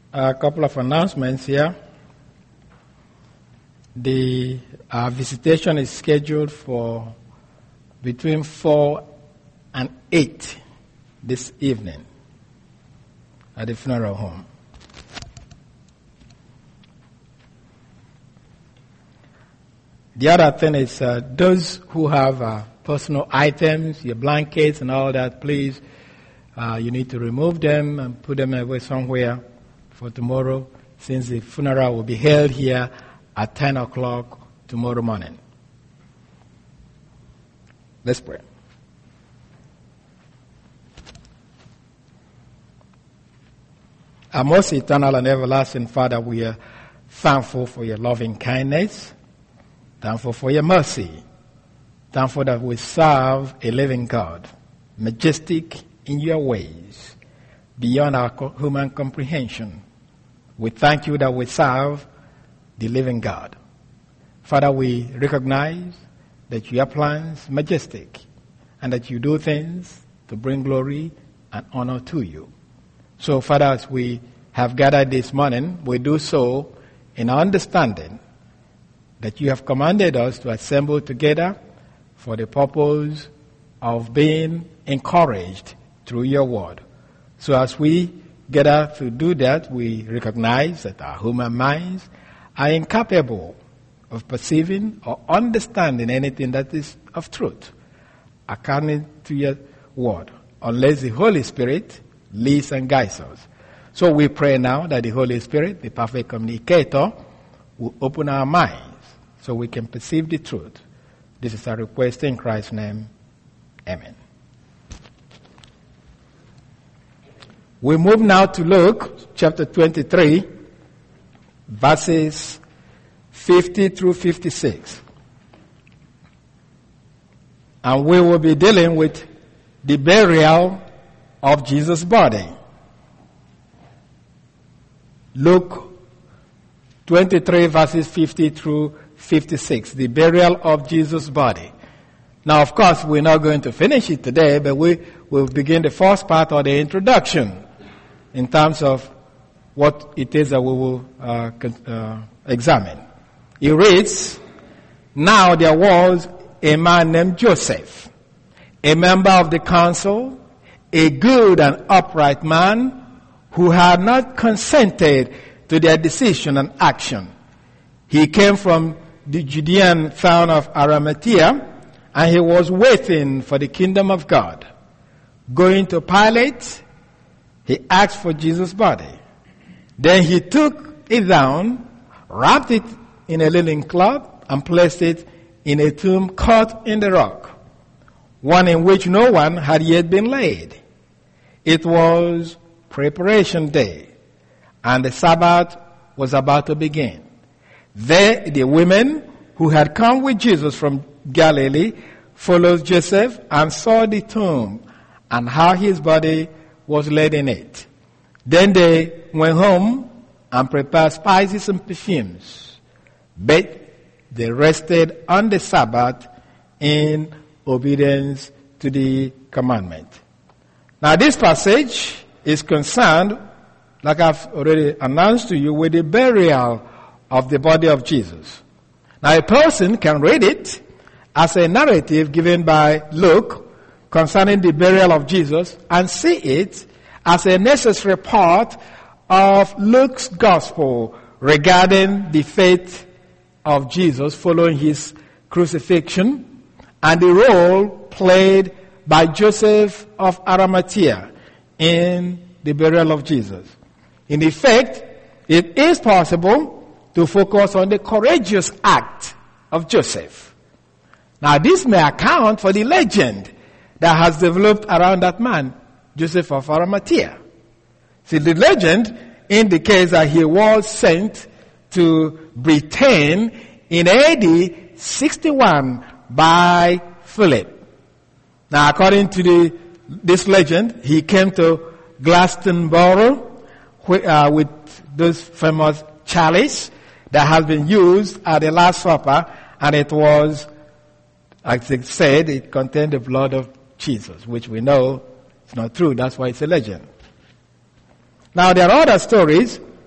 A couple of announcements here. The visitation is scheduled for between 4 and 8 this evening at the funeral home. The other thing is those who have personal items, your blankets and all that, please, you need to remove them and put them away somewhere for tomorrow, since the funeral will be held here at 10 o'clock tomorrow morning. Let's pray. Our most eternal and everlasting Father, we are thankful for your loving kindness, thankful for your mercy, thankful that we serve a living God, majestic in your ways, beyond our human comprehension. We thank you that we serve the living God. Father, we recognize that your plans majestic and that you do things to bring glory and honor to you. So, Father, as we have gathered this morning, we do so in understanding that you have commanded us to assemble together for the purpose of being encouraged through your word. So as we gather to do that, we recognize that our human minds are incapable of perceiving or understanding anything that is of truth, according to your word, unless the Holy Spirit leads and guides us. So we pray now that the Holy Spirit, the perfect communicator, will open our minds so we can perceive the truth. This is our request in Christ's name. Amen. We move now to Luke chapter 23, verses 50 through 56. And we will be dealing with the burial of Jesus' body. Luke 23, verses 50 through 56, the burial of Jesus' body. Now, of course, we're not going to finish it today, but we will begin the first part of the introduction in terms of what it is that we will examine. It reads, "Now there was a man named Joseph, a member of the council, a good and upright man who had not consented to their decision and action. He came from the Judean town of Arimathea, and he was waiting for the kingdom of God. Going to Pilate, he asked for Jesus' body. Then he took it down, wrapped it in a linen cloth, and placed it in a tomb cut in the rock, one in which no one had yet been laid. It was preparation day, and the Sabbath was about to begin. There the women who had come with Jesus from Galilee followed Joseph and saw the tomb and how his body was laid in it. Then they went home and prepared spices and perfumes, but they rested on the Sabbath in obedience to the commandment." Now this passage is concerned, like I've already announced to you, with the burial of the body of Jesus. Now a person can read it as a narrative given by Luke concerning the burial of Jesus and see it as a necessary part of Luke's gospel regarding the fate of Jesus following his crucifixion and the role played by Joseph of Arimathea in the burial of Jesus. In effect, it is possible to focus on the courageous act of Joseph. Now this may account for the legend that has developed around that man, Joseph of Arimathea. See, the legend indicates that he was sent to Britain in AD 61 by Philip. Now, according to this legend, he came to Glastonbury with those famous chalice that has been used at the Last Supper, and it was, as it said, it contained the blood of Jesus, which we know is not true. That's why it's a legend. Now, there are other stories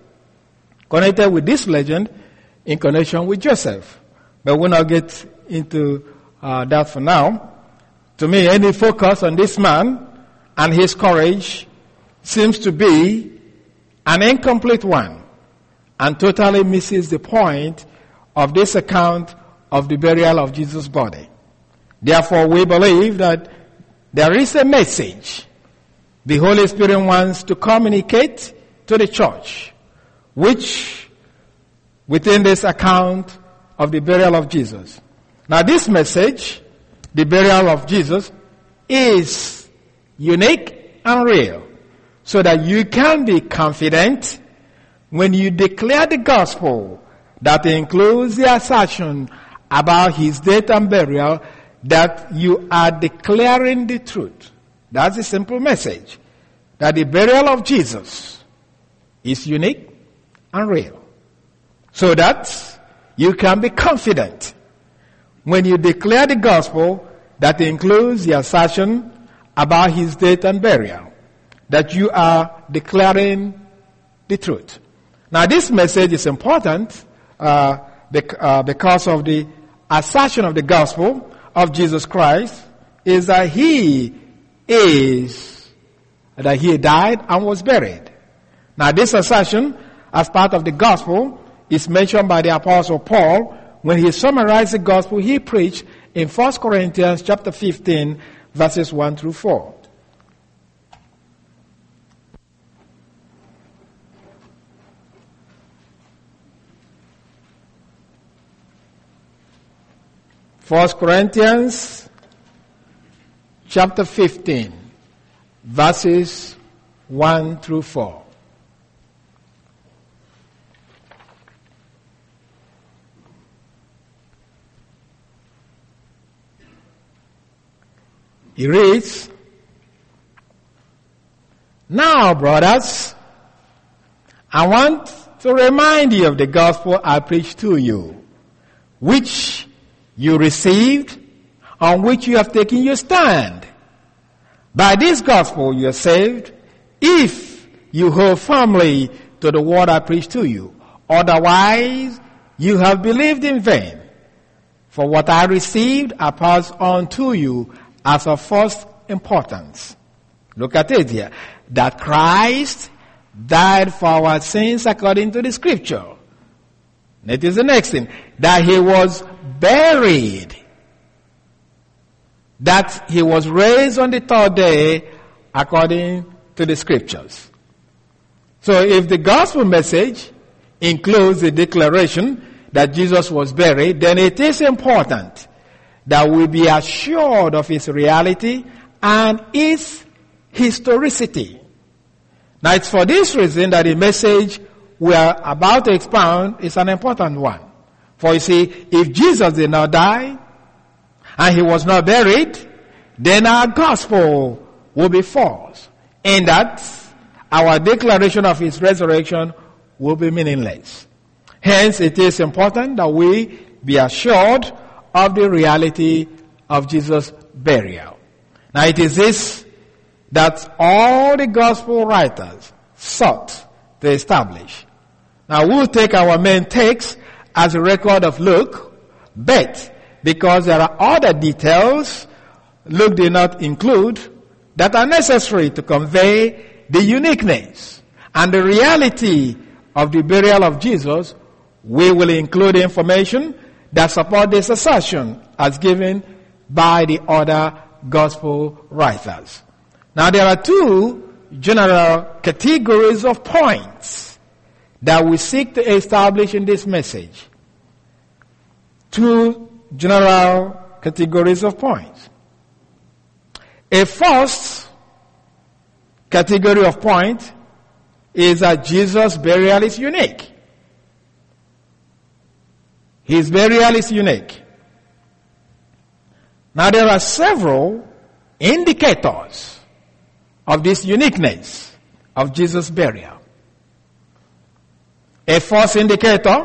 connected with this legend in connection with Joseph. But we'll not get into that for now. To me, any focus on this man and his courage seems to be an incomplete one and totally misses the point of this account of the burial of Jesus' body. Therefore, we believe that there is a message the Holy Spirit wants to communicate to the church, which within this account of the burial of Jesus. Now this message, the burial of Jesus, is unique and real, so that you can be confident when you declare the gospel that includes the assertion about his death and burial, that you are declaring the truth. That's the simple message, that the burial of Jesus is unique and real, so that you can be confident when you declare the gospel that includes the assertion about his death and burial, that you are declaring the truth. Now this message is important because of the assertion of the gospel of Jesus Christ is that he died and was buried. Now this assertion as part of the gospel is mentioned by the Apostle Paul when he summarized the gospel he preached in 1 Corinthians chapter 15 verses 1 through 4. First Corinthians chapter 15 verses 1 through 4. He reads, "Now, brothers, I want to remind you of the gospel I preached to you, which you received, on which you have taken your stand. By this gospel you are saved, if you hold firmly to the word I preached to you. Otherwise, you have believed in vain. For what I received, I passed on to you as of first importance." Look at it here. That Christ died for our sins according to the scripture. It is the next thing. That he was buried. That he was raised on the third day according to the scriptures. So if the gospel message includes the declaration that Jesus was buried, then it is important that we be assured of his reality and its historicity. Now it's for this reason that the message we are about to expound is an important one. For you see, if Jesus did not die and he was not buried, then our gospel will be false. In that, our declaration of his resurrection will be meaningless. Hence, it is important that we be assured of the reality of Jesus' burial. Now it is this that all the gospel writers sought to establish. Now we'll take our main text as a record of Luke, but because there are other details Luke did not include that are necessary to convey the uniqueness and the reality of the burial of Jesus, we will include information that support this assertion as given by the other gospel writers. Now there are two general categories of points that we seek to establish in this message. Two general categories of points. A first category of point is that Jesus' burial is unique. His burial is unique. Now there are several indicators of this uniqueness of Jesus' burial. A first indicator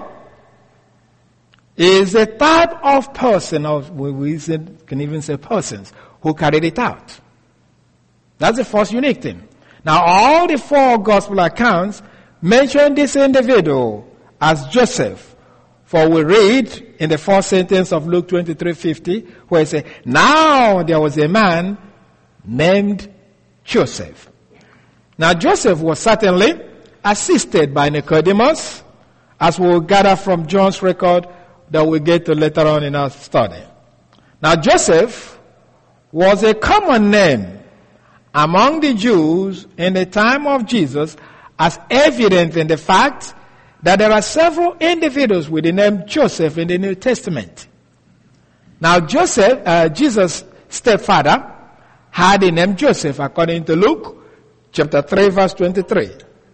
is the type of person, or we can even say persons, who carried it out. That's the first unique thing. Now all the four gospel accounts mention this individual as Joseph. For we read in the first sentence of Luke 23:50, where it says, now there was a man named Joseph. Now Joseph was certainly assisted by Nicodemus, as we will gather from John's record that we get to later on in our study. Now Joseph was a common name among the Jews in the time of Jesus, as evident in the fact that there are several individuals with the name Joseph in the New Testament. Now Joseph, Jesus' stepfather, had the name Joseph according to Luke chapter 3 verse 23.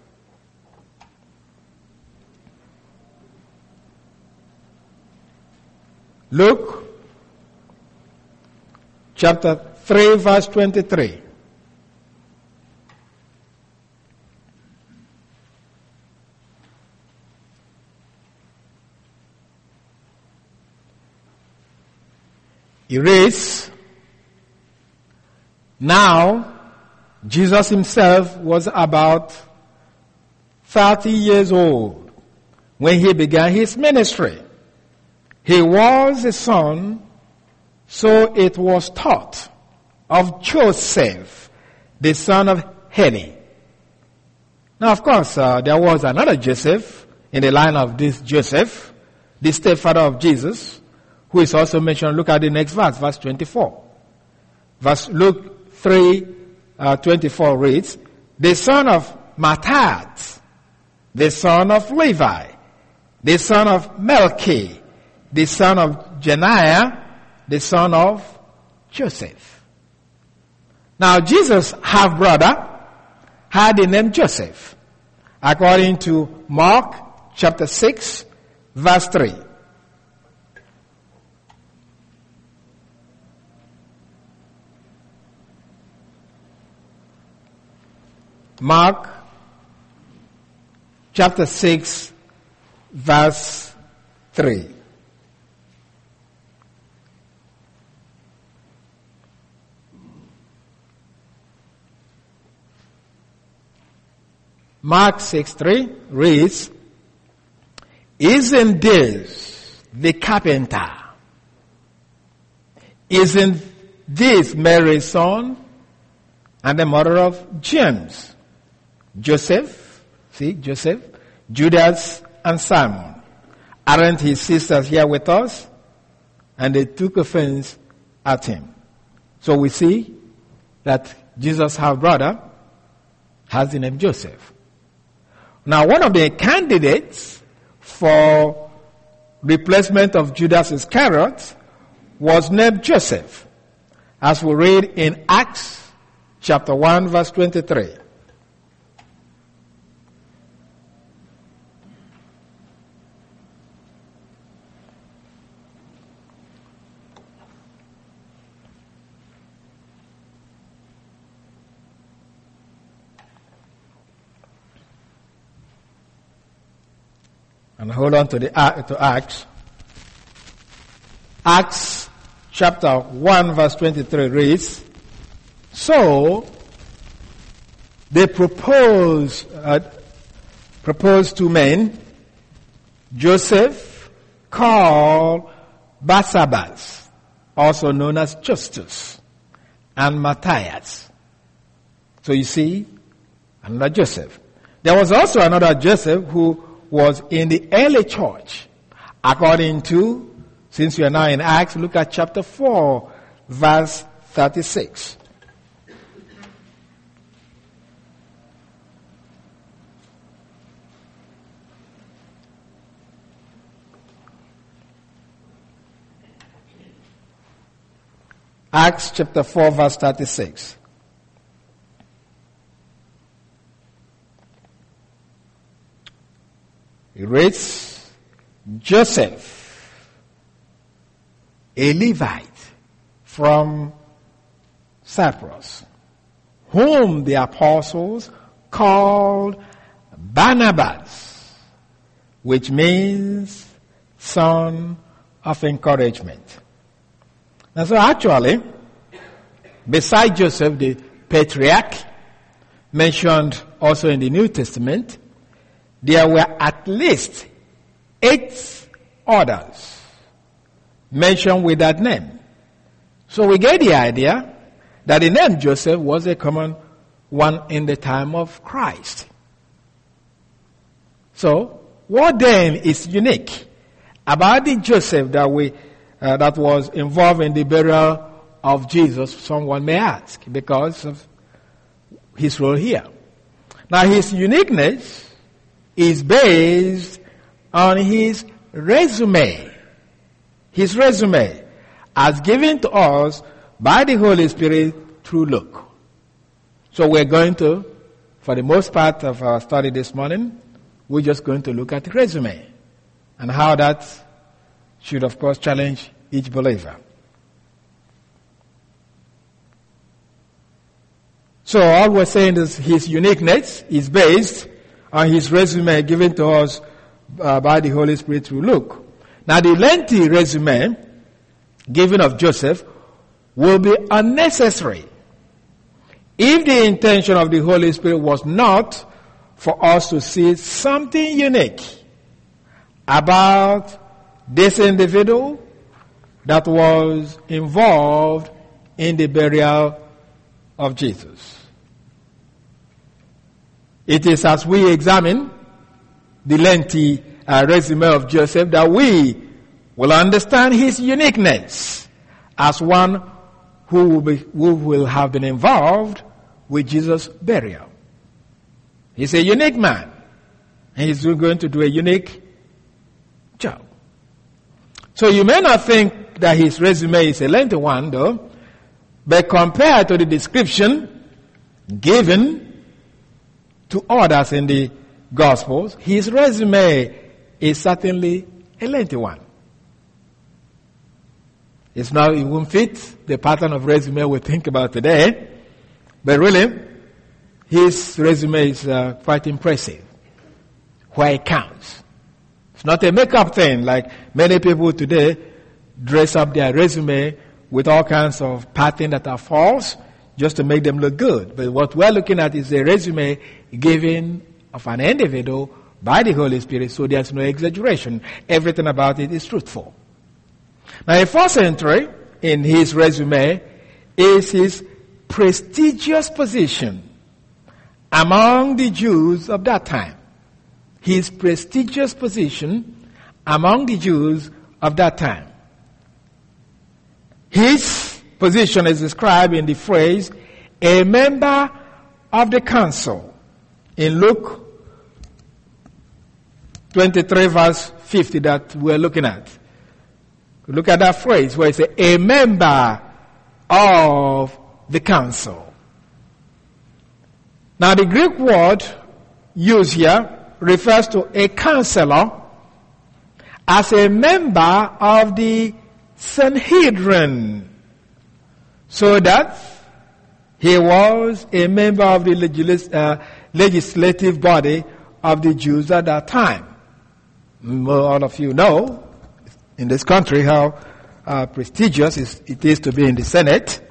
Luke chapter 3 verse 23. He reads, now Jesus himself was about 30 years old when he began his ministry. He was a son, so it was taught, of Joseph, the son of Heli. Now, of course, there was another Joseph in the line of this Joseph, the stepfather of Jesus, who is also mentioned. Look at the next verse, verse 24. Luke 3:24 reads, the son of Matthat, the son of Levi, the son of Melchi, the son of Janiah, the son of Joseph. Now Jesus' half-brother had the name Joseph, according to Mark chapter 6, verse 3. Mark chapter 6, verse 3. Mark 6:3 reads, isn't this the carpenter? Isn't this Mary's son and the mother of James, Joseph, Judas, and Simon? Aren't his sisters here with us? And they took offense at him. So we see that Jesus' half-brother has the name Joseph. Now, one of the candidates for replacement of Judas Iscariot was named Joseph, as we read in Acts chapter 1, verse 23. And hold on to Acts. Acts chapter 1 verse 23 reads, so they proposed two men, Joseph, called Barsabas, also known as Justus, and Matthias. So you see, another Joseph. There was also another Joseph who was in the early church, according to, since we are now in Acts, look at chapter 4, verse 36. Acts chapter 4, verse 36. It reads, Joseph, a Levite from Cyprus, whom the apostles called Barnabas, which means son of encouragement. And so actually, beside Joseph, the patriarch, mentioned also in the New Testament, there were at least 8 others mentioned with that name. So we get the idea that the name Joseph was a common one in the time of Christ. So, what then is unique about the Joseph that was involved in the burial of Jesus, someone may ask, because of his role here. Now, his uniqueness is based on his resume. His resume, as given to us by the Holy Spirit through Luke. So we're going to, for the most part of our study this morning, we're just going to look at the resume and how that should, of course, challenge each believer. So all we're saying is his uniqueness is based on his resume given to us by the Holy Spirit through Luke. Now the lengthy resume given of Joseph will be unnecessary if the intention of the Holy Spirit was not for us to see something unique about this individual that was involved in the burial of Jesus. It is as we examine the lengthy resume of Joseph that we will understand his uniqueness as one who will have been involved with Jesus' burial. He's a unique man, and he's going to do a unique job. So you may not think that his resume is a lengthy one, though, but compared to the description given to others in the Gospels, his resume is certainly a lengthy one. It won't fit the pattern of resume we think about today, but really, his resume is quite impressive, where it counts. It's not a makeup thing like many people today dress up their resume with all kinds of patterns that are false just to make them look good. But what we're looking at is a resume given of an individual by the Holy Spirit, so there's no exaggeration. Everything about it is truthful. Now, the first entry in his resume is his prestigious position among the Jews of that time. His prestigious position among the Jews of that time. His position is described in the phrase, a member of the council. In Luke 23 verse 50 that we're looking at. Look at that phrase where it says, a member of the council. Now the Greek word used here refers to a counselor as a member of the Sanhedrin. So that he was a member of the legislative body of the Jews at that time. All of you know in this country how prestigious it is to be in the Senate.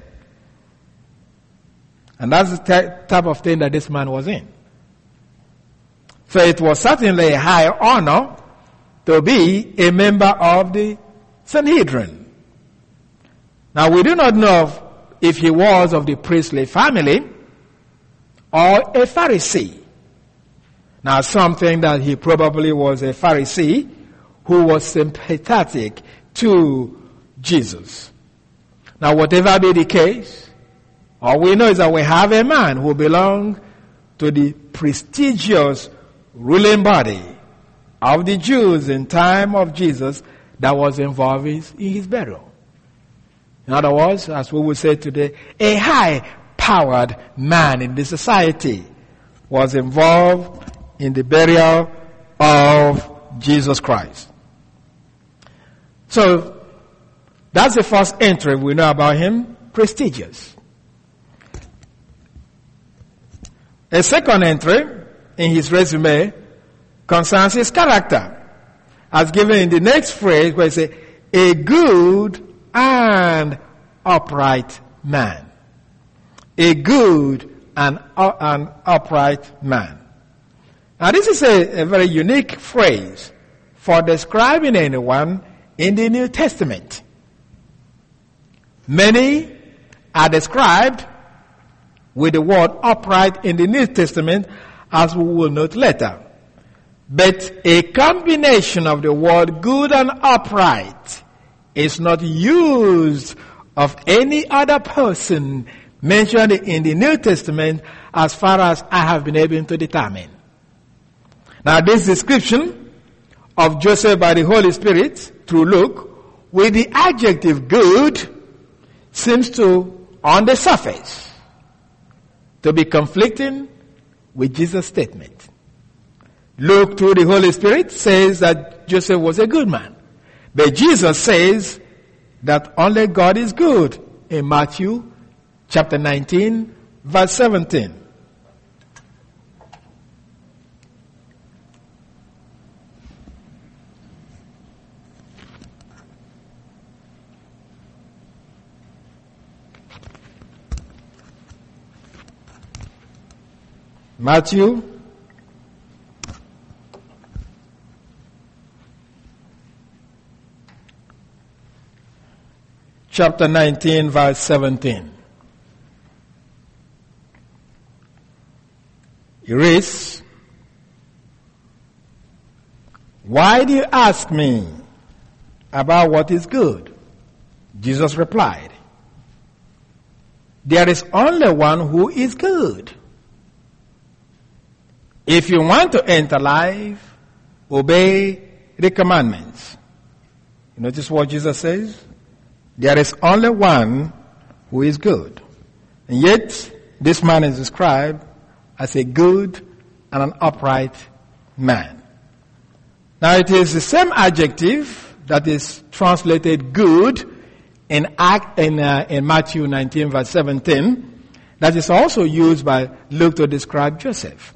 And that's the type of thing that this man was in. So it was certainly a high honor to be a member of the Sanhedrin. Now we do not know if he was of the priestly family or a Pharisee. Now some think that he probably was a Pharisee who was sympathetic to Jesus. Now whatever be the case, all we know is that we have a man who belonged to the prestigious ruling body of the Jews in time of Jesus that was involved in his burial. In other words, as we would say today, a high-powered man in the society was involved in the burial of Jesus Christ. So, that's the first entry we know about him, prestigious. A second entry in his resume concerns his character, as given in the next phrase where it says, a good and upright man. A good and upright man. Now this is a very unique phrase for describing anyone in the New Testament. Many are described with the word upright in the New Testament, as we will note later. But a combination of the word good and upright is not used of any other person mentioned in the New Testament as far as I have been able to determine. Now this description of Joseph by the Holy Spirit through Luke with the adjective good seems to, on the surface, to be conflicting with Jesus' statement. Luke, through the Holy Spirit, says that Joseph was a good man. But Jesus says that only God is good in Matthew chapter 19, verse 17. Matthew chapter 19, verse 17. It reads, "Why do you ask me about what is good?" Jesus replied, "There is only one who is good. If you want to enter life, obey the commandments." You notice what Jesus says? There is only one who is good. And yet, this man is described as a good and an upright man. Now, it is the same adjective that is translated good in Matthew 19, verse 17, that is also used by Luke to describe Joseph.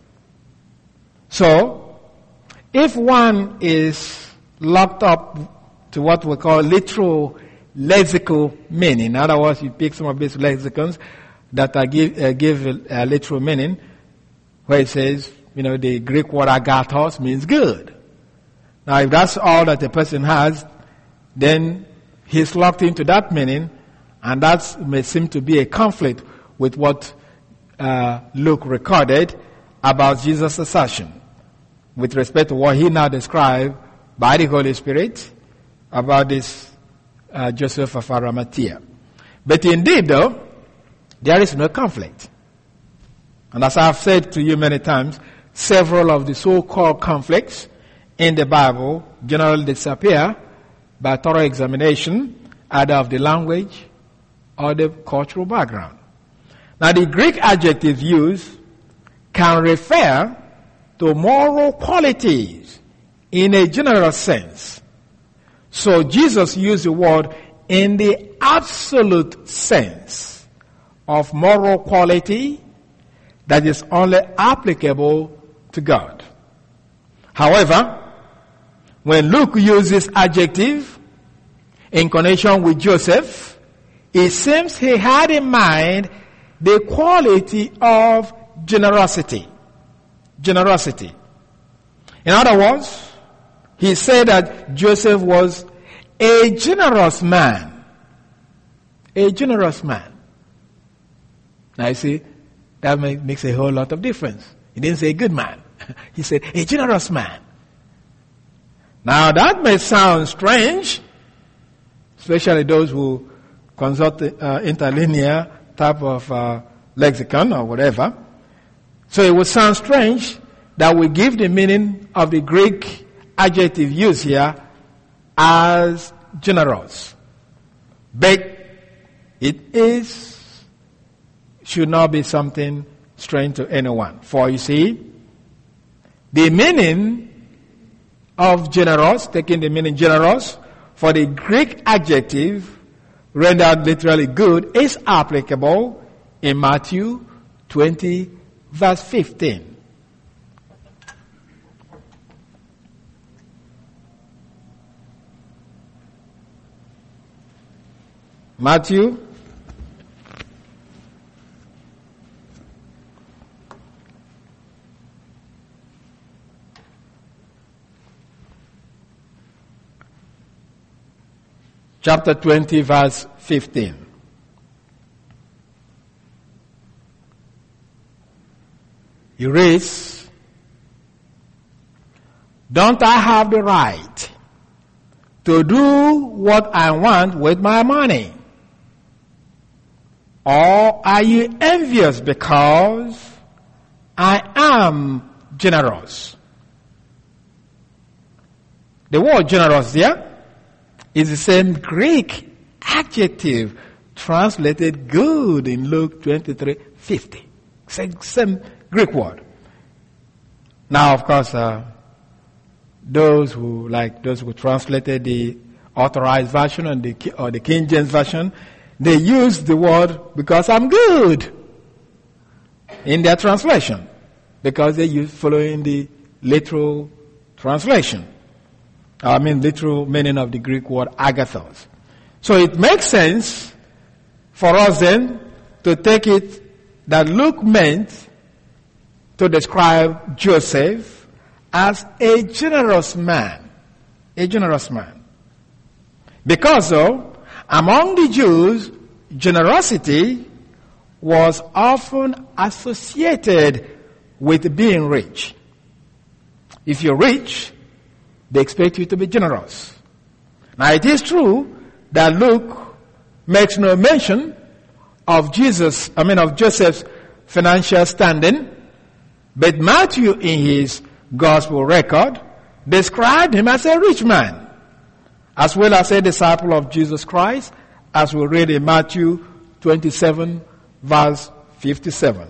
So, if one is locked up to what we call literal lexical meaning, in other words, you pick some of these lexicons that give a literal meaning, where it says, the Greek word agathos means good. Now, if that's all that a person has, then he's locked into that meaning, and that may seem to be a conflict with what Luke recorded about Jesus' assertion with respect to what he now described by the Holy Spirit about this Joseph of Arimathea. But indeed, though, there is no conflict. And as I've said to you many times, several of the so-called conflicts in the Bible generally disappear by thorough examination either of the language or the cultural background. Now, the Greek adjective used can refer to moral qualities in a general sense. So Jesus used the word in the absolute sense of moral quality that is only applicable to God. However, when Luke uses adjective in connection with Joseph, it seems he had in mind the quality of generosity. Generosity. In other words, he said that Joseph was a generous man. A generous man. Now you see, that makes a whole lot of difference. He didn't say good man. He said a generous man. Now that may sound strange, especially those who consult the interlinear type of lexicon or whatever. So it would sound strange that we give the meaning of the Greek adjective used here as generous. But it should not be something strange to anyone. For you see, the meaning of generous, taking the meaning generous, for the Greek adjective rendered literally good is applicable in Matthew 20, verse 15. Matthew chapter 20, verse 15. He reads, "Don't I have the right to do what I want with my money? Or are you envious because I am generous?" The word generous there is the same Greek adjective translated good in Luke 23:50. Same Greek word. Now, of course, those who translated the Authorized Version or the King James Version, they use the word "because I'm good" in their translation, because they use following the literal translation. Literal meaning of the Greek word agathos. So it makes sense for us then to take it that Luke meant to describe Joseph as a generous man. A generous man. Because among the Jews, generosity was often associated with being rich. If you're rich, they expect you to be generous. Now it is true that Luke makes no mention of Joseph's financial standing, but Matthew in his gospel record described him as a rich man, as well as a disciple of Jesus Christ, as we read in Matthew 27 verse 57.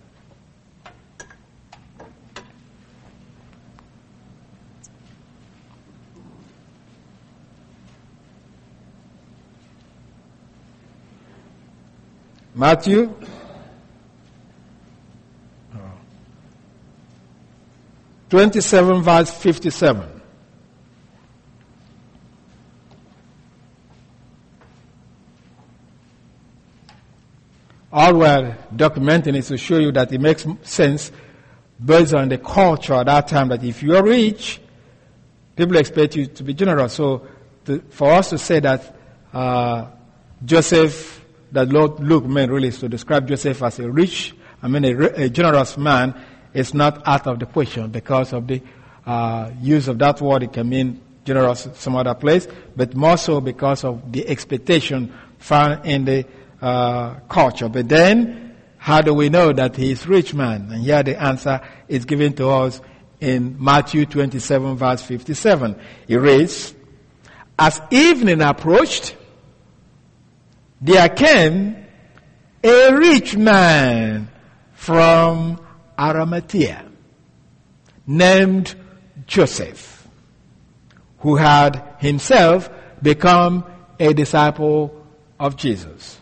Matthew 27 verse 57. All we're documenting is to show you that it makes sense based on the culture at that time, that if you're rich, people expect you to be generous. So for us to say that that Lord Luke meant really is to describe Joseph as a generous man, is not out of the question because of the use of that word. It can mean generous some other place, but more so because of the expectation found in the culture. But then, how do we know that he is rich man? And here the answer is given to us in Matthew 27 verse 57. It reads, "As evening approached, there came a rich man from Arimathea named Joseph, who had himself become a disciple of Jesus."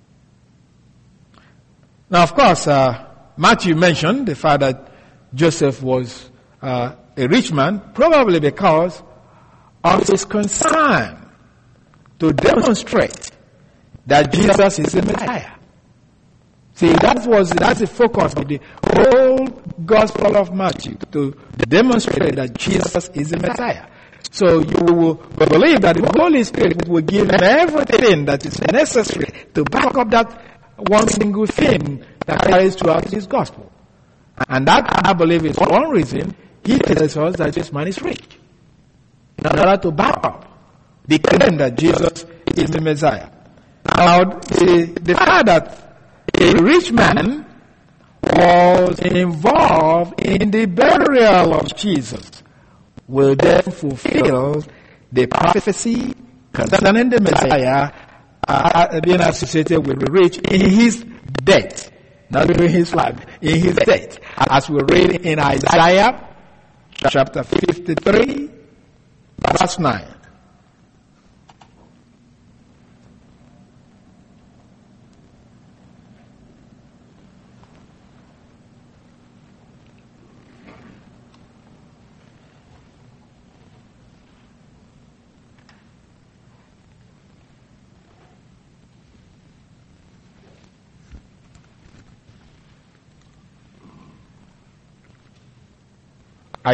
Now, of course, Matthew mentioned the fact that Joseph was a rich man, probably because of his concern to demonstrate that Jesus is the Messiah. See, that's the focus of the whole Gospel of Matthew, to demonstrate that Jesus is the Messiah. So you will believe that the Holy Spirit will give him everything that is necessary to back up that one single thing that carries throughout his Gospel. And that, I believe, is one reason he tells us that this man is rich, in order to back up the claim that Jesus is the Messiah. Now, the fact that a rich man was involved in the burial of Jesus will then fulfill the prophecy concerning the Messiah being associated with the rich in his death, not during his life, in his death, as we read in Isaiah chapter 53 verse 9.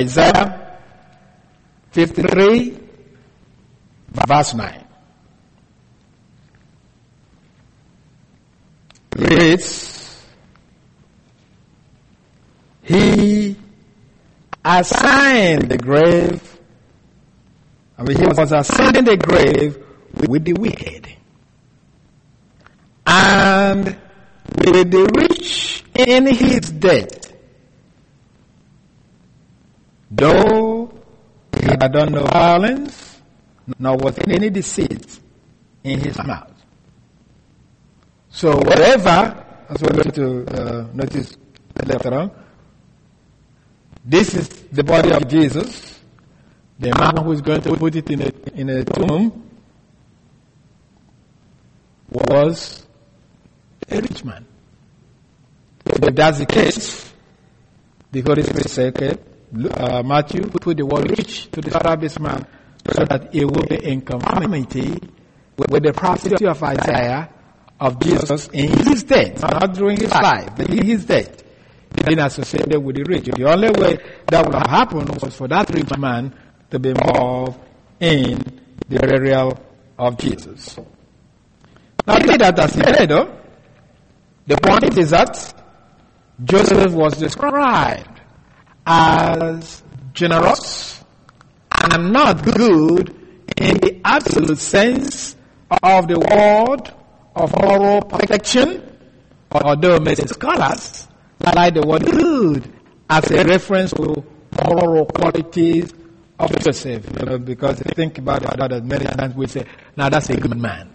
Isaiah 53 verse 9. reads, he assigned the grave, he was assigned the grave with the wicked, and with the rich in his death, though he had done no violence, nor was any deceit in his mouth. So whatever, as we're going to notice later on, this is the body of Jesus. The man who is going to put it in a tomb was a rich man. If that's the case, the Holy Spirit said, okay, Matthew, put the word rich to describe this man so that it will be in conformity with the prophecy of Isaiah of Jesus in his death, not during his life, but in his death, being associated with the rich. The only way that would have happened was for that rich man to be involved in the burial of Jesus. Now, take that as said, though. The point is that Joseph was described as generous and not good in the absolute sense of the word of moral perfection, although many scholars like the word good as a reference to moral qualities of Joseph, because they think about it many times we say, now that's a good man.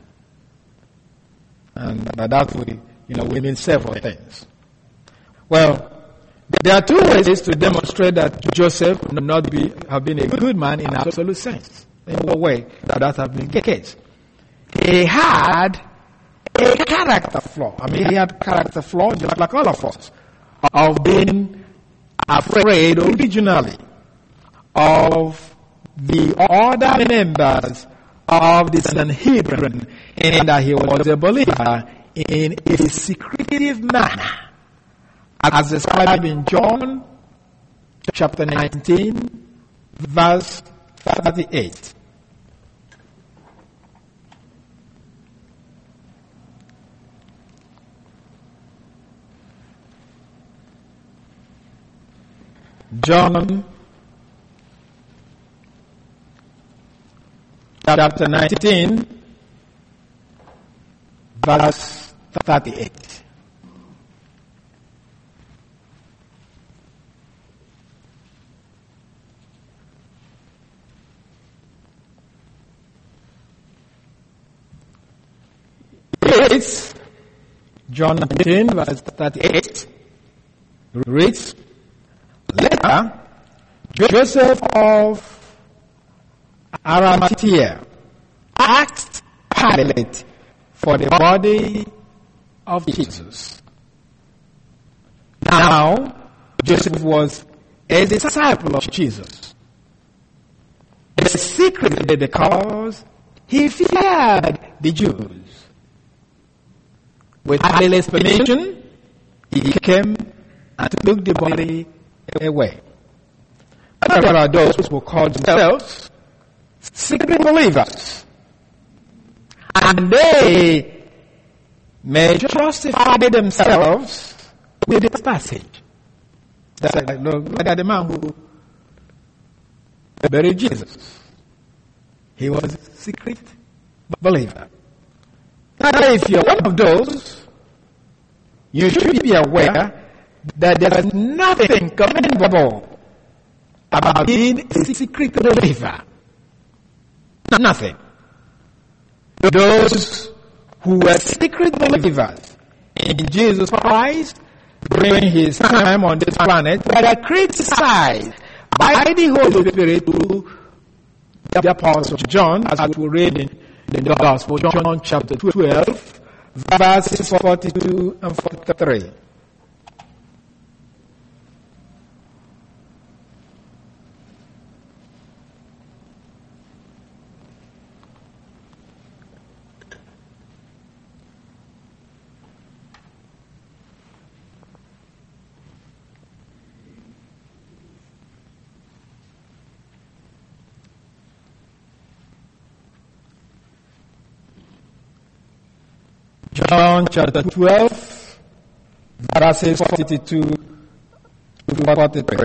And by that we mean several things. Well, there are two ways to demonstrate that Joseph would not have been a good man in absolute sense. In what way that have been the case? He had a character flaw. He had character flaw just like all of us, of being afraid originally of the other members of the Sanhedrin, and that he was a believer in a secretive manner, as described in John chapter 19, verse 38. John chapter 19, verse 38. It's John 19, verse 38 reads, later, Joseph of Arimathea asked Pilate for the body of Jesus. Now, Joseph was a disciple of Jesus, secretly because he feared the Jews. With Pilate's permission, he came and took the body away. There are those who call themselves secret believers, and they may justify themselves with this passage. That's like, look at the man who buried Jesus. He was a secret believer. Now, if you're one of those, you should be aware that there is nothing commendable about being a secret believer. Nothing. Those who were secret believers in Jesus Christ during his time on this planet were criticized by the Holy Spirit through the Apostle John, as we read in the Gospel, John chapter 12, verses 42 and 43. John chapter 12, verses 42 to 43.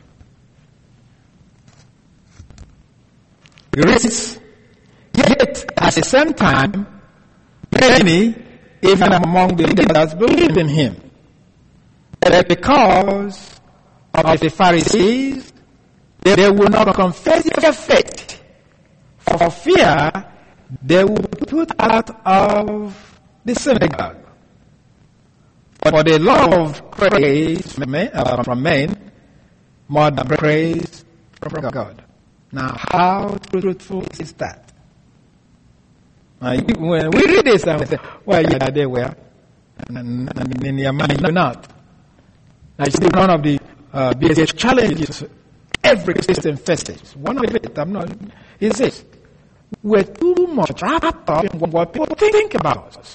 It reads, yet at the same time, many, even among the leaders, believed in him. But because of the Pharisees, they would not confess their faith. For fear, they would be put out of the synagogue. For they loved praise from men more than praise from God. Now, how truthful is that? Now, when we read this, and we say, well, yeah, they were, and in your mind, you're not. Now, you see, one of the biggest challenges every Christian faces, one of it, is this. We're too much wrapped up in what people think about us.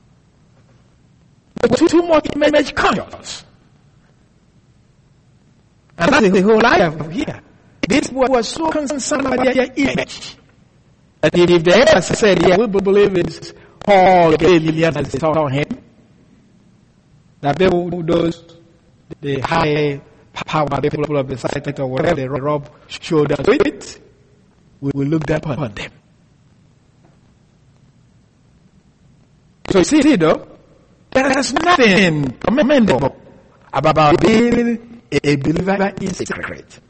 We're too much image conscious. And that's the whole idea here. These were so concerned about their image that if they ever said, yeah, we believe it's Paul Galilean as they saw him, that the high power people of the society or whatever they rub shoulders with, we will look down upon them. So you see though, there is nothing commendable about being a believer in secret.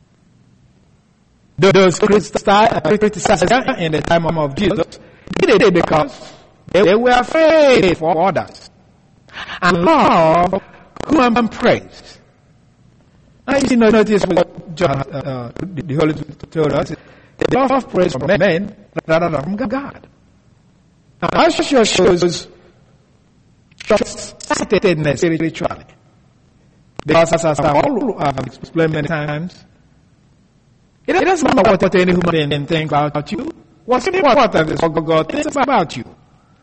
Those criticized in the time of Jesus did it because they were afraid for others and love human praise. Now you notice what John, the Holy Spirit told us, they love praise from men rather than from God. Now that sure shows short-sightedness spiritually. Because as I all have explained many times, it doesn't matter what any human being thinks about you. What's important is what God thinks about you.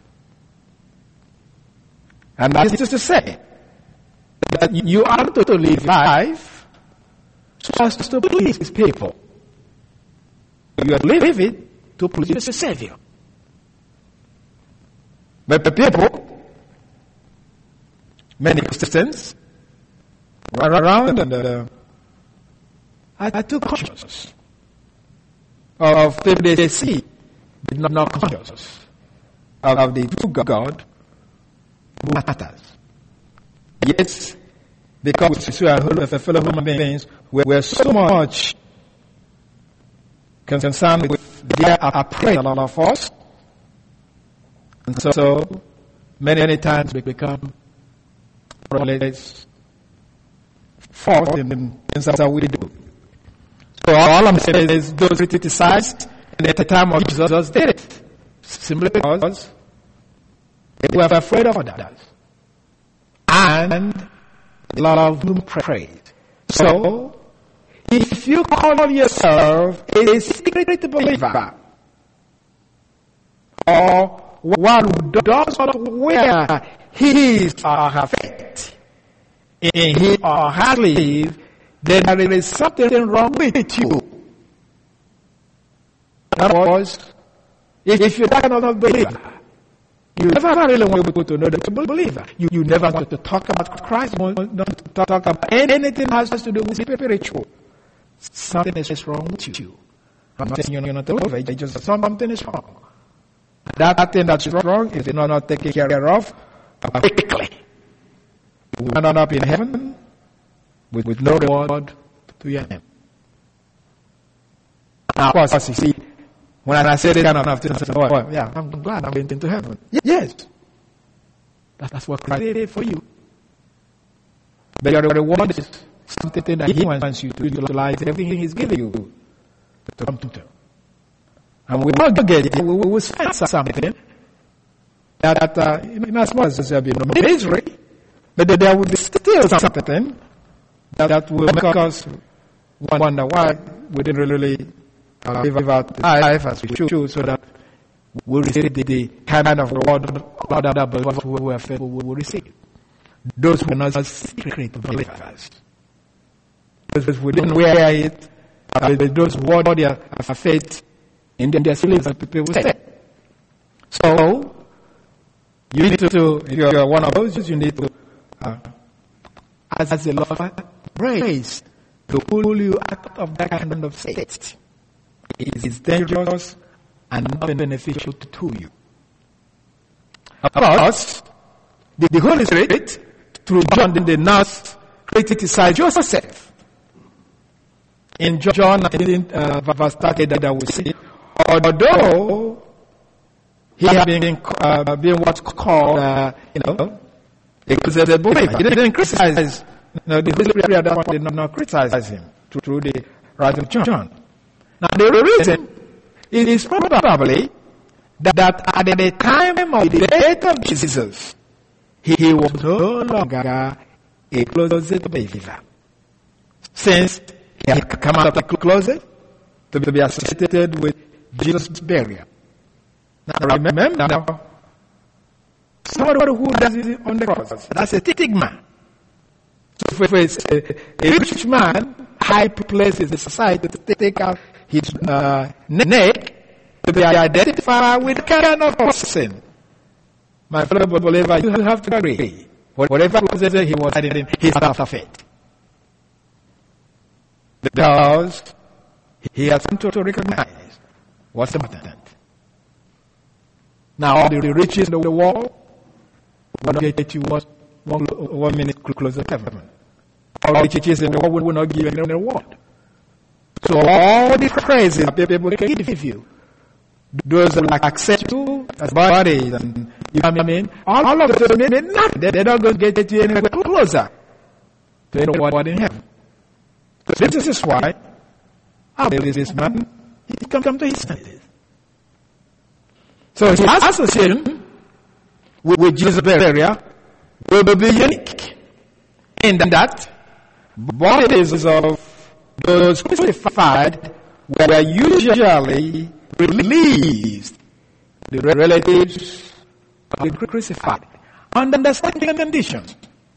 And that is to say that you are to live life so as to please people. You are living to please the Savior. But the people, many Christians, run around and are too conscious of things they see, but not conscious of the true God who matters. Yes, because we are fellow human beings, we're so much concerned with their appraisal of us, and so many times we become less forced in things that we do. So all I'm saying is those who criticized at the time of Jesus did it simply because they were afraid of others and love whom praise. So if you call yourself a secret believer or one who does not wear his or her faith in his or her sleeve, then there is something wrong with you. In other words, if you're not a believer, you never really want people to know that you're a believer. You never want to talk about Christ, not to talk about anything that has to do with spiritual. Something is wrong with you. I'm not saying you're not a believer, it's just something is wrong. That thing that's wrong is not taken care of quickly. You will end up in heaven with no reward to your name. Now, of course, you see, when I say this kind of thing, I say, oh, yeah, I'm glad I'm going into heaven. Yes. That's what Christ did for you. But your reward is something that He wants you to utilize everything He's giving you to come to. And we will get it. We will spend something that, in as much as there will be no misery, but there will be still something that will make us wonder why we didn't really live out life as we should, so that we receive the kind of reward other believers who were faithful will receive. Those who are not secret believers, those who didn't wear it, those who wore their faith in their sleeves, as people will say. So, you need to, if you're one of those, you need to as a love of grace to pull you out of that kind of state. It is dangerous and not beneficial to you. Of course, the Holy Spirit, through John the nurse, criticized Joseph. In John 19, verse 30, that we see, although he had been what's called, a believer, he didn't criticize. The Holy Spirit at that point did not criticize him through the writing of John. Now, the reason is probably that at the time of the death of Jesus, he was no longer a closet believer. Since he had come out of the closet to be associated with Jesus' burial. Now, remember, somebody who does it on the cross, that's a stigma. So if it's a rich man, high place in the society to take out his neck to be identified with the kind of person. My fellow believer, you have to agree. Whatever closet he was hiding in, he's out of it. Because he has come to recognize what's important. Now, the riches in the world will not get you 1 minute closer to heaven. All the riches in the world will not give you any reward. So all the praises that people can give you, those that accept you as bodies, and you know what I mean, all of them mean nothing. They're not going to get you anywhere closer to any reward in heaven. So this is why I believe this man, he come to his senses. So his association with Jesus' burial will be unique in that bodies of those crucified were usually released, the relatives of the crucified, under certain conditions.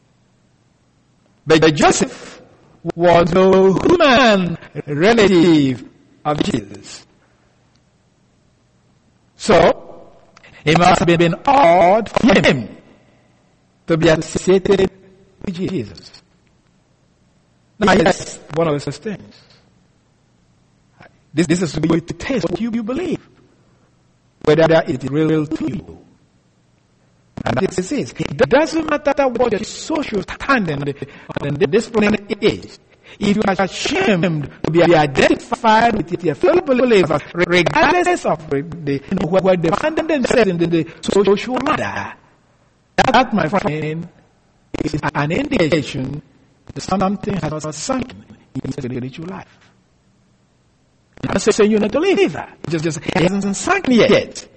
But Joseph was no human relative of Jesus. So, it must have been odd for him to be associated with Jesus. Now, yes, one of those things. This is to be to test what you believe, whether it is real to you. And this is, it doesn't matter what your social standing on this planet is. If you are ashamed to be identified with your fellow believers, regardless of who are defending themselves in the social ladder, that, my friend, is an indication that something has not sunk in your spiritual life. I'm not saying you're not a believer. Just it hasn't sunk yet.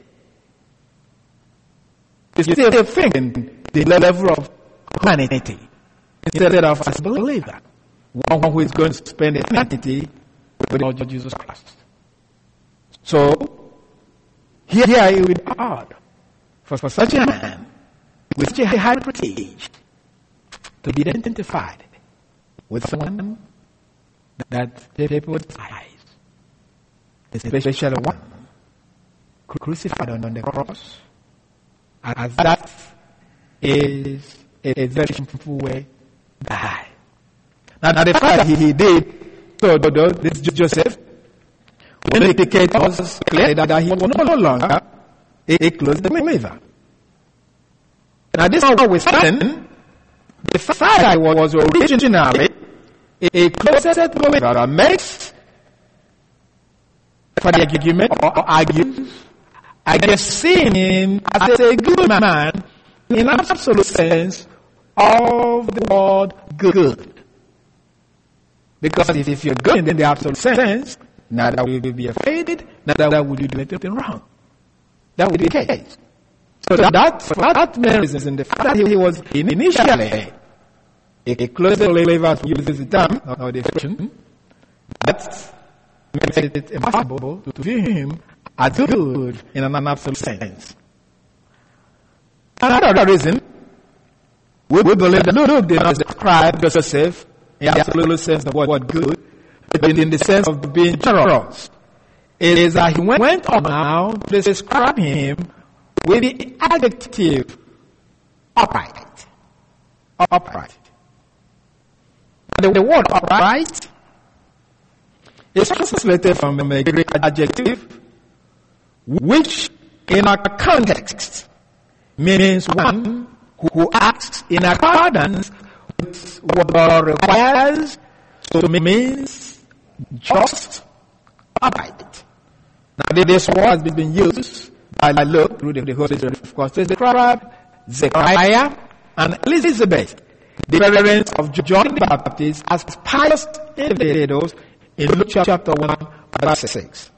It's still thinking the level of humanity instead of as a believer. One who is going to spend eternity with the Lord Jesus Christ. So, here it would be odd for such a man with such a high prestige to be identified with someone that people despise, especially one crucified on the cross, as that is a very shameful way to die. Now the fact that he did so, this Joseph will indicate us clearly that he was no longer a close believer. Now this notwithstanding, the fact that he was originally a closet believer makes for the argument or argues against seeing him as a good man in absolute sense of the word good. Because if you're good in the absolute sense, neither will you be afraid, neither will you do anything wrong. That would be the case. So that main reason, the fact that he was initially a close believer, to use the term or the expression, that makes it impossible to view him as good in an absolute sense. Another reason, we believe that Luke did not describe Joseph in the absolute sense of what good, but in the sense of being generous. It is that he went on now to describe him with the adjective upright. Upright. The word upright is translated from a Greek adjective, which in our context means one who acts in accordance with what God requires, so it means just, upright. Now this word has been used by Luke through the Holy Spirit, of course, to describe Zechariah and Elizabeth, the parents of John the Baptist, as pious individuals in Luke chapter 1, verse 6.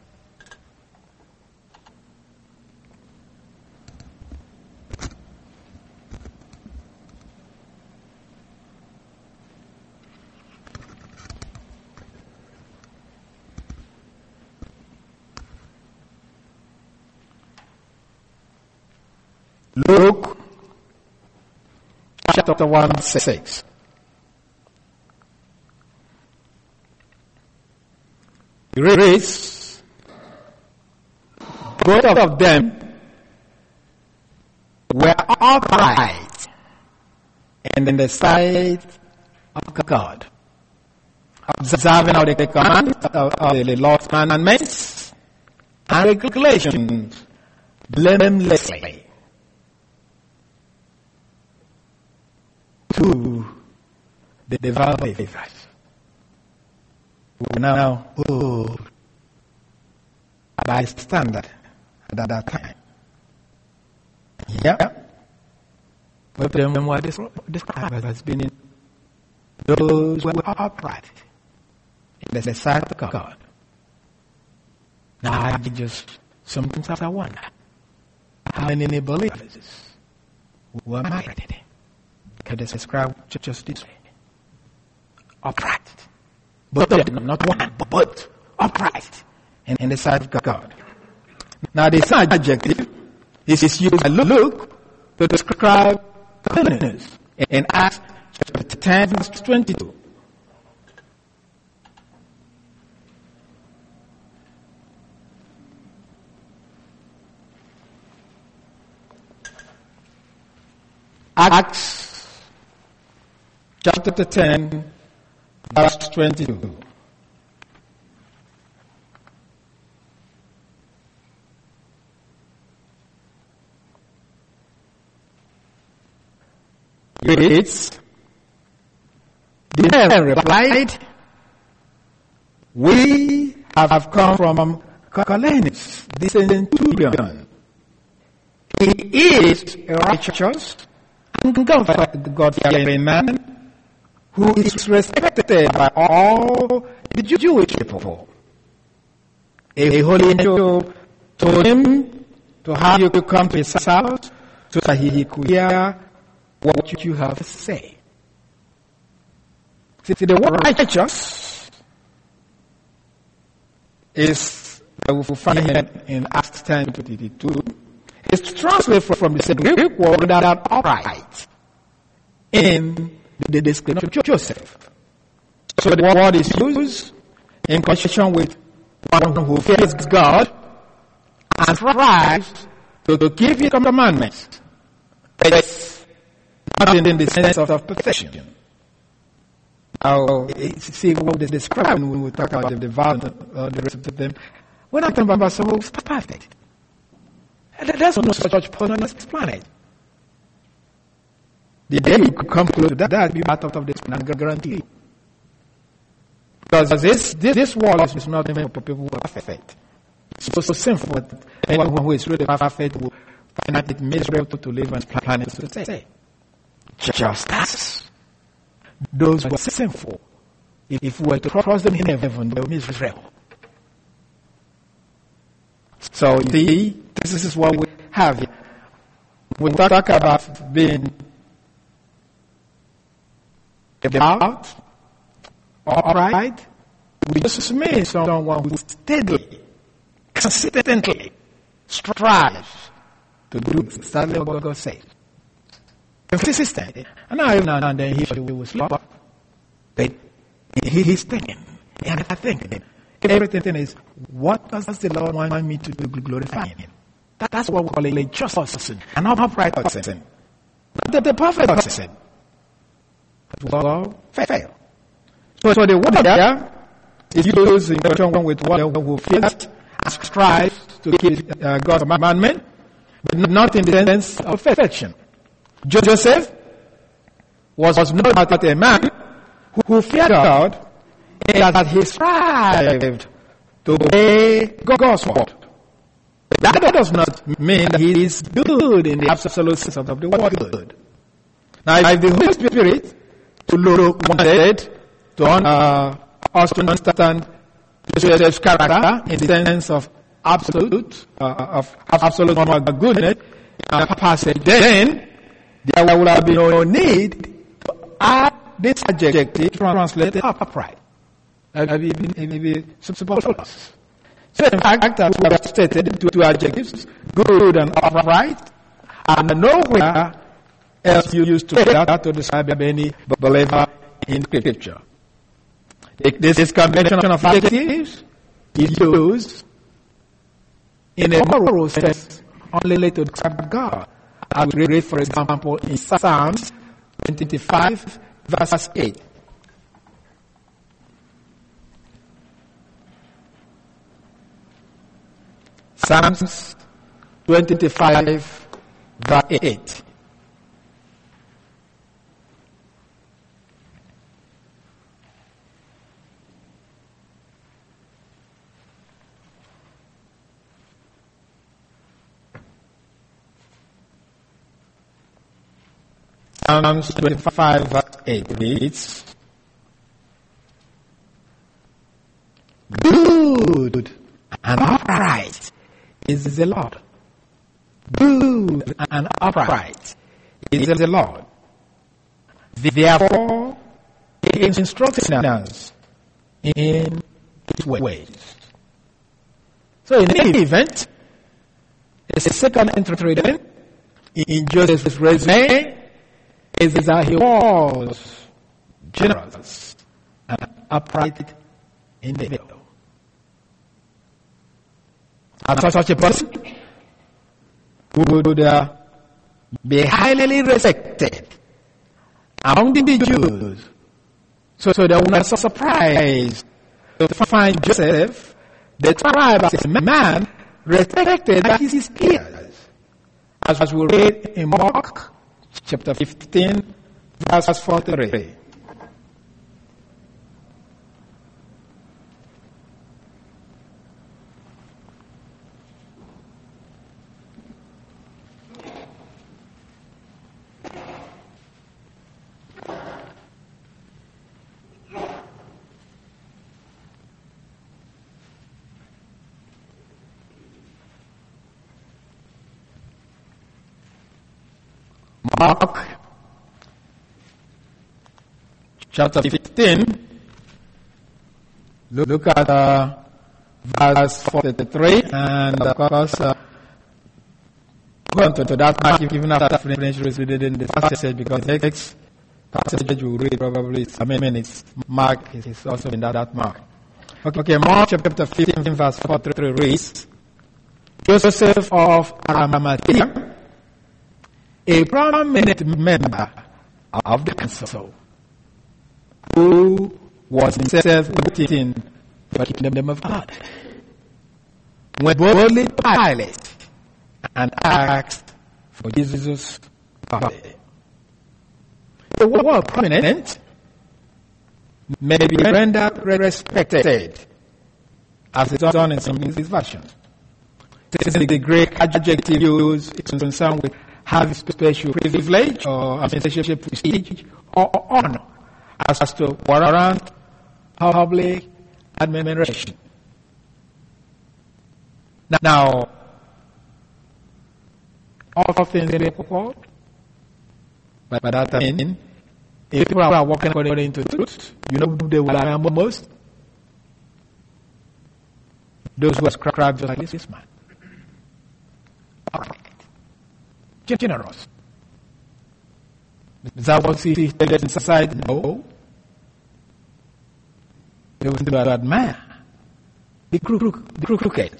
Luke chapter 1, 6. It reads, both of them were upright in the sight of God, observing all the commands of the Lord's commandments and regulations blamelessly. To the devout believers who now hold by standard at that time. Yeah. But them were described as being those who were upright in the sight of God. Now I just sometimes I wonder how many believers who are married can describe just this way. Upright. But not one, but upright in the sight of God. Now this adjective is used by Luke to describe holiness in Acts chapter 10 verse 22. Acts chapter 10, verse 22. Reads, the man replied, we have come from Cornelius, the centurion. He is a righteous and God-fearing man, who is respected by all the Jewish people. A holy angel told him to have you come to his house so that he could hear what you have to say. See, the word righteous is, we will find here in Acts 10:22, is translated from the Greek word that are upright in the description of Joseph. So the word is used in connection with one who fears God and strives to keep his commandments. It's not in the sense of perfection. Now, see what they describe when we talk about the devout or the rest of them. We're not talking about someone who's perfect. There's no such person on this planet. The day you come close to that, be part of this, and I guarantee you. Because this world is not meant for people who are perfect. It's so sinful that anyone who is really perfect will find it miserable to live on this planet, so to say. Just as those who are sinful, if we were to cross them in heaven, they will be miserable. So, see, this is what we have here. We talk about being devout, upright, we just mean someone who steadily, consistently strives to do exactly what God says. Consistent. And now and then he will sleep. But he's thinking, and I think everything is, what does the Lord want me to do to glorify him? That's what we call a just person, an upright person. Not the perfect person. But we all fail. So the word there is used in conjunction with one who fears and strives to keep God's commandment, but not in the sense of perfection. Joseph was not a man who feared God, and that he strived to obey God's word. That does not mean that he is good in the absolute sense of the word good. Now, if the Holy Spirit to look wanted to us to understand Joseph's character in the sense of absolute goodness in a passage, then there will have been no need to add this adjective translated upright. Maybe superfluous. So in fact, that we have stated two adjectives, good and upright, and nowhere else you used to that to describe any believer in Scripture. This combination of adjectives is used in a moral sense only to describe God. I will read, for example, in Psalms 25, verse 8. Psalms 25, verse 8. Psalms 25, verse 8 reads, good and upright is the Lord. Good and upright is the Lord. Therefore, he instructs us in his ways. So in any event, a second entry in Joseph's resume is that he was generous and upright in the middle. And such a person would be highly respected among the Jews. So they were not surprised to find Joseph, the tribe as a man, respected by his peers. As we read in Mark chapter 15, verse 43. Mark chapter 15, look at verse 43, and of course, go on to that Mark, even after finish reading the passage, because the next passage we read probably, it's Mark, is also in that Mark. Okay, Mark chapter 15, verse 43 reads, Joseph of Arimathea, a prominent member of the council, who was himself waiting for the kingdom of God, went boldly to Pilate and asked for Jesus' body. The word prominent may be rendered respected, as it's done in some of these versions. This is the Greek adjective used in concerned with having special privilege or special prestige or honor as to warrant public admiration. Now, all things in the world, but by that time, if people are walking according to truth, you know who they will remember most? Those who ascribe just like this man. Generous. Is that what he did in society? No. They would admire the crooked.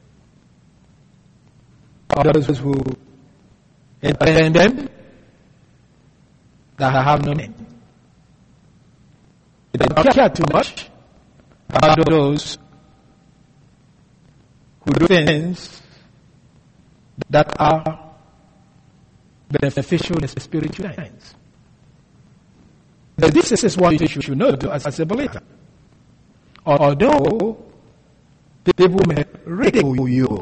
Others who entertain them that have no name. They don't care too much about those who do things that are beneficial in spiritual sense. But this is what you should know as a believer. Although people may ridicule you,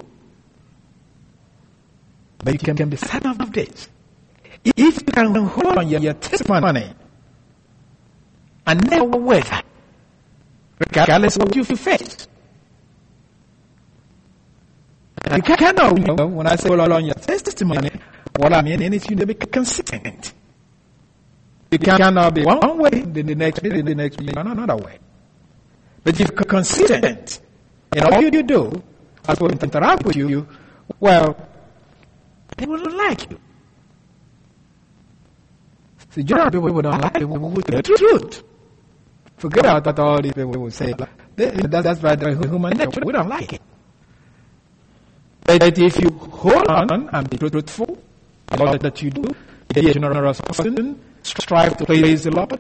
but you can be certain of this. If you can hold on your testimony and never waver, regardless of what you face. You cannot, when I say hold on your testimony, what I mean is you need to be consistent. You cannot be one way, then the next another way. But if you're consistent in all you do, as people interact with you, well, they will like you. See, generally people don't like people who tell the truth. Forget about all these people will say. That's by the human nature. We don't like it. But if you hold on and be truthful, all that you do, be a generous person, strive to please the Lord,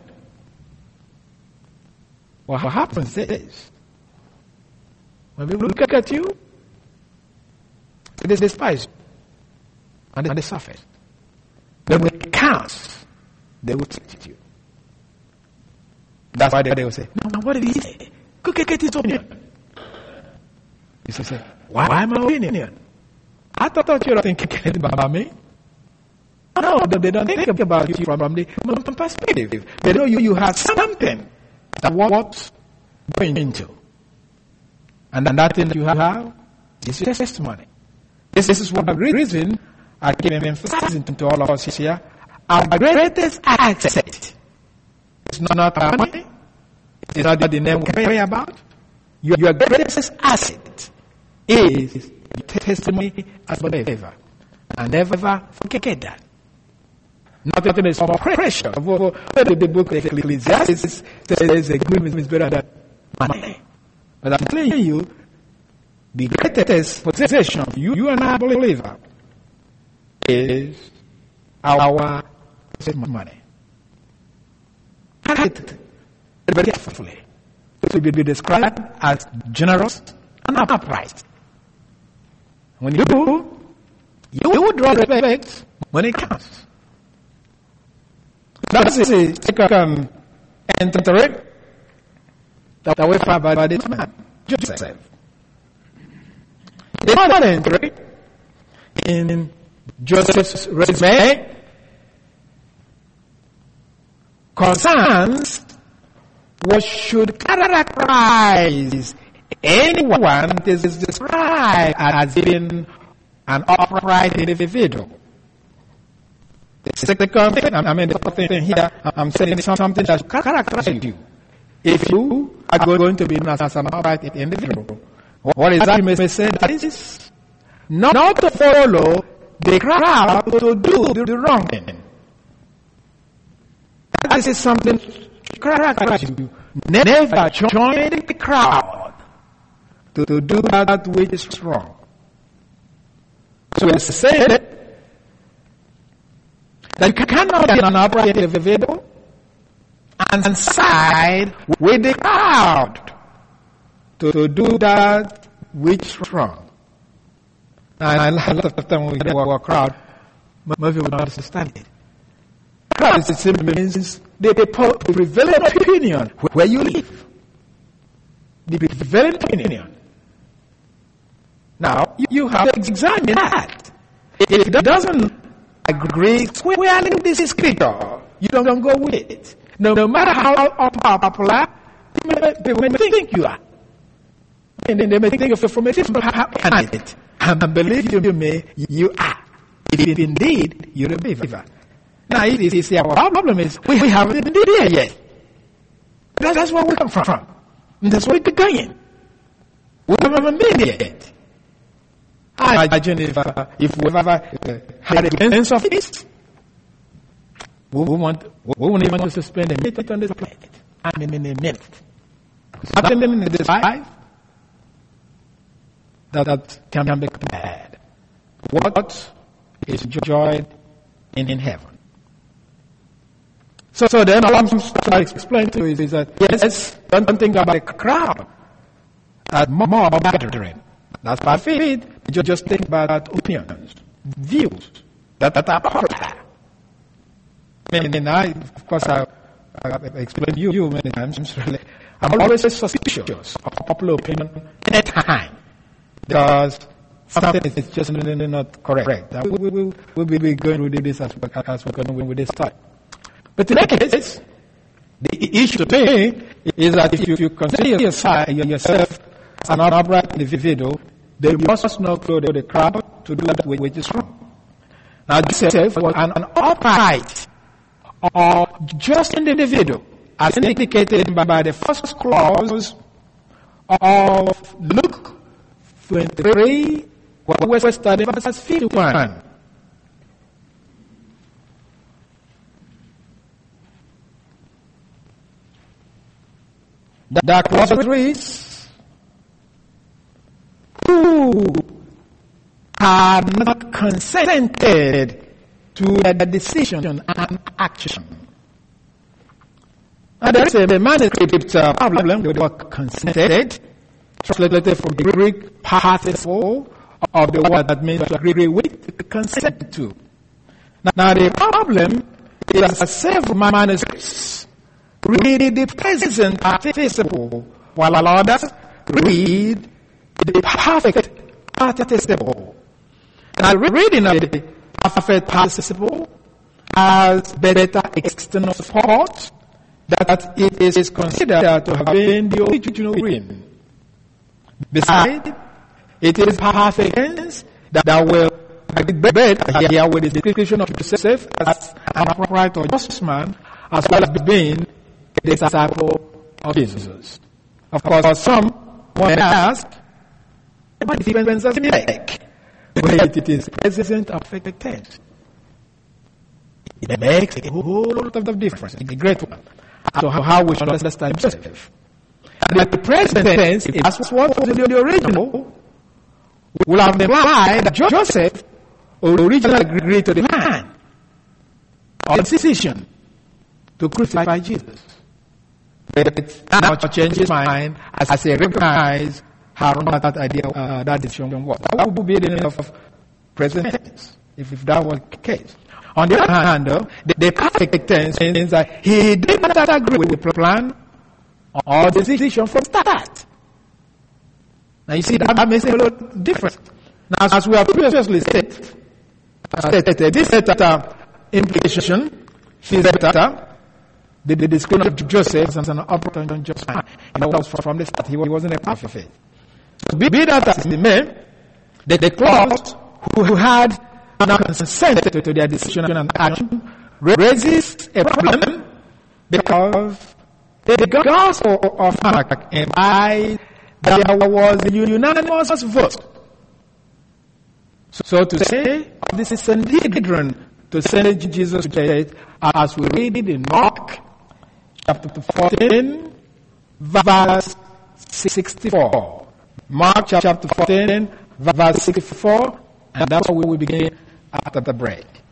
what happens is, when people look at you, they despise you, and they suffer. Then when it counts, they will treat you. That's why they will say, no, what did he say? Go get his opinion. You say, why my opinion? I thought you were thinking about me. No, they don't think about you from the perspective. They know you have something that what's going into. And then that thing that you have is your testimony. This is one of the reasons I keep emphasizing to all of us here. Our greatest asset is not our money. It's not the name we pray about. Your greatest asset is your testimony as a believer. And never forget that. Nothing is more pressure. The book of Ecclesiastes says agreement is better than money. But I'm telling you, the greatest possession of you and I believer is our money. Handle it very carefully. It will be described as generous and upright. When you do, you will draw respect when it counts. That's it. Take enter that we find by this man, Joseph. The other entry in Joseph's resume concerns what should characterize anyone that is described as being an upright individual. The second thing, the first thing here, I'm saying something that characterizes you. If you are going to be as an upright individual, what is that? You may say that is not to follow the crowd to do the wrong thing. That is something that characterizes you. Never join the crowd to do that which is wrong. So it's said that you cannot be an upright individual and side with the crowd to do that which is wrong. And a lot of the time when we hear a crowd, most people don't understand it. Crowd simply means the prevailing opinion where you live. The prevailing opinion. Now, you have to examine that. If it doesn't agree squarely with this scripture, you don't go with it. No matter how popular people may think you are. And then they may think of you from a different candidate. And believe you are. If indeed you're a believer. Now, you see, our problem is we haven't been there yet. That's where we come from. And that's where we're going. We haven't been there yet. I imagine if we ever had a glimpse of this, we won't even want to spend a minute on this planet. I mean, in a minute. Nothing in this life that can be compared. What is enjoyed in heaven? So then all I'm trying to explain to you is that, yes, don't think about a crowd. More about gathering. That's by faith. You just think about opinions, views that are popular. I, of course, I've explained to you many times, really. I'm always suspicious of popular opinion at time. Because something is just not correct. We'll be going through this as we're going with this study. But in that case, the issue to me is that if you consider yourself an upright individual, then you must not go to the crowd to do that which is wrong. Now, Joseph was an upright or just individual, as indicated by the first clause of Luke 23, what we're studying, verse 51. That clause reads, who had not consented to the decision and action. Now there is a manuscript problem with the word consented, translated from the Greek participle of the word that means to agree with, consent to. Now the problem is that several manuscripts read the present participle, while others read the perfect participle. Now reading of the perfect participle has better external support that it is considered to have been the original reading. Besides, it is perfect tense that will better here with the description of Joseph as an upright or just man, as well as being the disciple of Jesus. Of course, some want to ask, what difference does it make? When it is present perfect tense. It makes a whole lot of difference, a great one. So how we should understand Joseph. And the present tense, if that's what was in the original, will have implied that Joseph originally agreed to the plan or decision to crucify Jesus. But now changed his mind as he recognized how wrong that idea, that decision was. That would be the end of present tense, if that was the case. On the other hand, though, the perfect tense means that he did not agree with the plan or decision from start. Now you see, that makes a lot difference. Now, as we have previously stated, this implication is that the description of Joseph as an upright and just man. And that was from the start. He wasn't a perfect faith. So be that as it may, the clause who had not consented to their decision and action raises a problem because the gospel of Mark implies that there was a unanimous vote. So to say, this is a hindrance to send Jesus to death, as we read it in Mark chapter 14, verse 64. Mark chapter 14, verse 64, and that's where we will begin after the break.